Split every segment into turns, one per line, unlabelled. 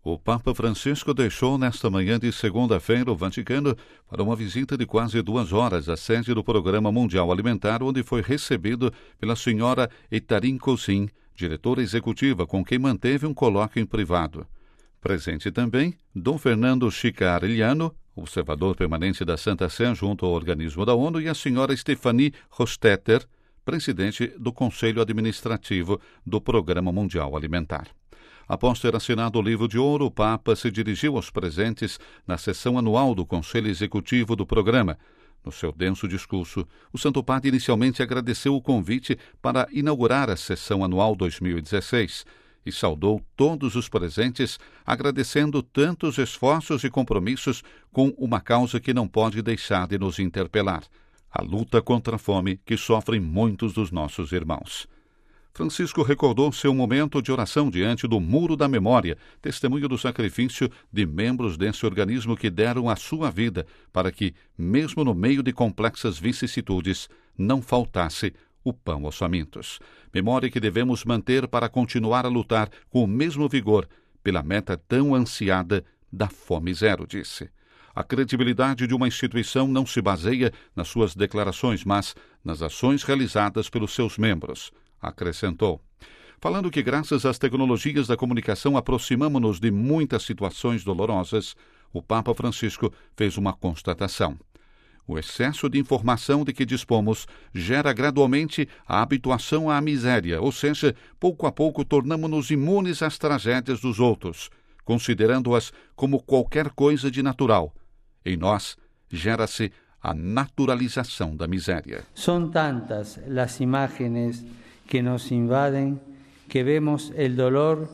O Papa Francisco deixou nesta manhã de segunda-feira o Vaticano para uma visita de quase 2 horas à sede do Programa Mundial Alimentar, onde foi recebido pela senhora Etarim Cousin, diretora executiva, com quem manteve um colóquio em privado. Presente também, Dom Fernando Schick-Arellano, observador permanente da Santa Sé junto ao organismo da ONU, e a senhora Stefanie Hostetter, presidente do Conselho Administrativo do Programa Mundial Alimentar. Após ter assinado o livro de ouro, o Papa se dirigiu aos presentes na sessão anual do Conselho Executivo do programa. No seu denso discurso, o Santo Padre inicialmente agradeceu o convite para inaugurar a sessão anual 2016 e saudou todos os presentes, agradecendo tantos esforços e compromissos com uma causa que não pode deixar de nos interpelar: a luta contra a fome que sofrem muitos dos nossos irmãos. Francisco recordou seu momento de oração diante do Muro da Memória, testemunho do sacrifício de membros desse organismo que deram a sua vida para que, mesmo no meio de complexas vicissitudes, não faltasse o pão aos famintos. Memória que devemos manter para continuar a lutar com o mesmo vigor pela meta tão ansiada da fome zero, disse. A credibilidade de uma instituição não se baseia nas suas declarações, mas nas ações realizadas pelos seus membros, acrescentou. Falando que graças às tecnologias da comunicação aproximamo-nos de muitas situações dolorosas, o Papa Francisco fez uma constatação. O excesso de informação de que dispomos gera gradualmente a habituação à miséria, ou seja, pouco a pouco tornamo-nos imunes às tragédias dos outros, considerando-as como qualquer coisa de natural. Em nós, gera-se a naturalização da miséria.
São tantas as imagens que nos invadem que vemos o dolor,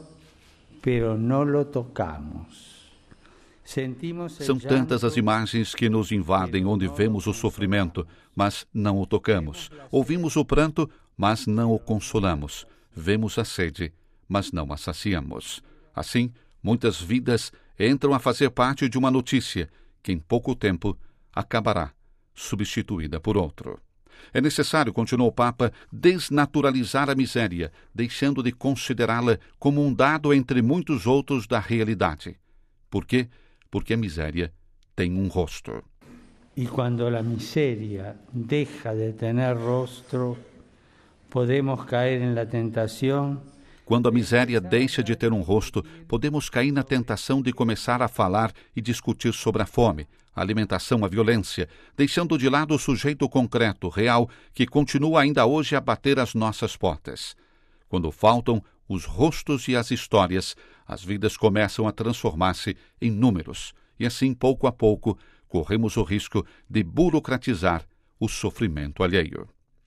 pero no lo tocamos.
São tantas as imagens que nos invadem, onde vemos o sofrimento, mas não o tocamos. Ouvimos o pranto, mas não o consolamos. Vemos a sede, mas não a saciamos. Assim, muitas vidas entram a fazer parte de uma notícia que em pouco tempo acabará, substituída por outro. É necessário, continuou o Papa, desnaturalizar a miséria, deixando de considerá-la como um dado entre muitos outros da realidade. Por quê? Porque a miséria tem um rosto.
E quando a miséria deixa de ter rostro, podemos cair na tentação.
Quando a miséria deixa de ter um rosto, podemos cair na tentação de começar a falar e discutir sobre a fome, a alimentação, a violência, deixando de lado o sujeito concreto, real, que continua ainda hoje a bater às nossas portas. Quando faltam os rostos e as histórias, as vidas começam a transformar-se em números, e assim, pouco a pouco, corremos o risco de burocratizar o sofrimento alheio.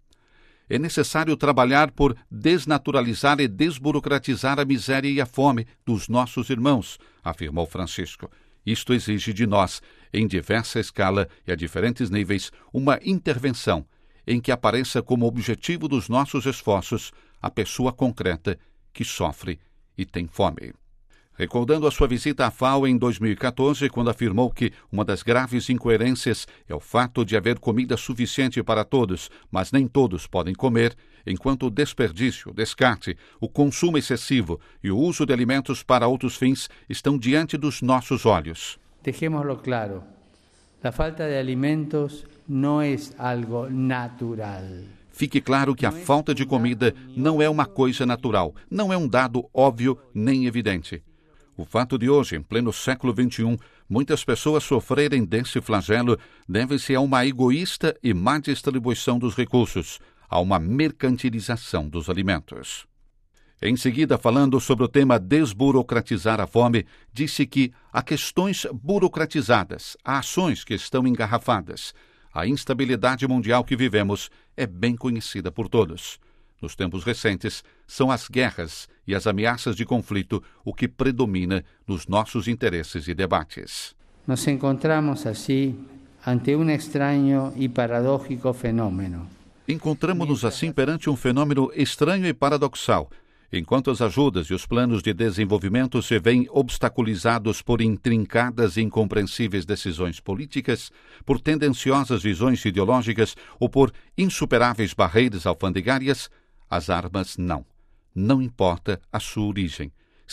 É necessário trabalhar por desnaturalizar e desburocratizar a miséria e a fome dos nossos irmãos, afirmou Francisco. Isto exige de nós, em diversa escala e a diferentes níveis, uma intervenção em que apareça como objetivo dos nossos esforços a pessoa concreta que sofre e tem fome. Recordando a sua visita à FAO em 2014, quando afirmou que uma das graves incoerências é o fato de haver comida suficiente para todos, mas nem todos podem comer, enquanto o desperdício, o descarte, o consumo excessivo e o uso de alimentos para outros fins estão diante dos nossos olhos.
Dejémoslo claro, a falta de alimentos não é algo natural.
Fique claro que a falta de comida não é uma coisa natural, não é um dado óbvio nem evidente. O fato de hoje, em pleno século XXI, muitas pessoas sofrerem desse flagelo deve-se a uma egoísta e má distribuição dos recursos, a uma mercantilização dos alimentos. Em seguida, falando sobre o tema desburocratizar a fome, disse que há questões burocratizadas, há ações que estão engarrafadas. A instabilidade mundial que vivemos é bem conhecida por todos. Nos tempos recentes, são as guerras e as ameaças de conflito o que predomina nos nossos interesses e debates.
Nos encontramos assim ante um estranho e paradójico fenômeno.
Encontramos-nos assim perante um fenômeno estranho e paradoxal. Enquanto as ajudas e os planos de desenvolvimento se veem obstaculizados por intrincadas e incompreensíveis decisões políticas, por tendenciosas visões ideológicas ou por insuperáveis barreiras alfandegárias, as armas não. Não importa a sua origem.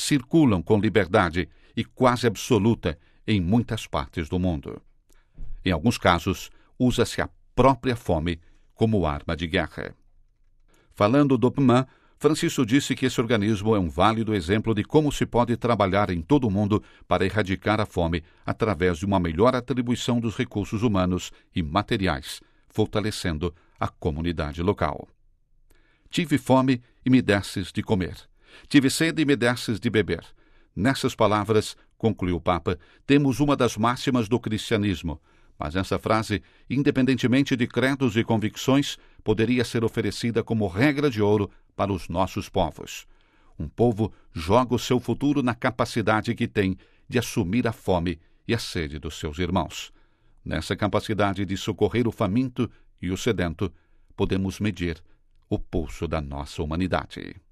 circulam com liberdade e quase absoluta em muitas partes do mundo. Em alguns casos, usa-se a própria fome como arma de guerra. Falando do PMA, Francisco disse que esse organismo é um válido exemplo de como se pode trabalhar em todo o mundo para erradicar a fome através de uma melhor atribuição dos recursos humanos e materiais, fortalecendo a comunidade local. Tive fome e me desses de comer. Tive sede e me desses de beber. Nessas palavras, concluiu o Papa, temos uma das máximas do cristianismo, mas essa frase, independentemente de credos e convicções, poderia ser oferecida como regra de ouro para os nossos povos. Um povo joga o seu futuro na capacidade que tem de assumir a fome e a sede dos seus irmãos. Nessa capacidade de socorrer o faminto e o sedento, podemos medir o pulso da nossa humanidade.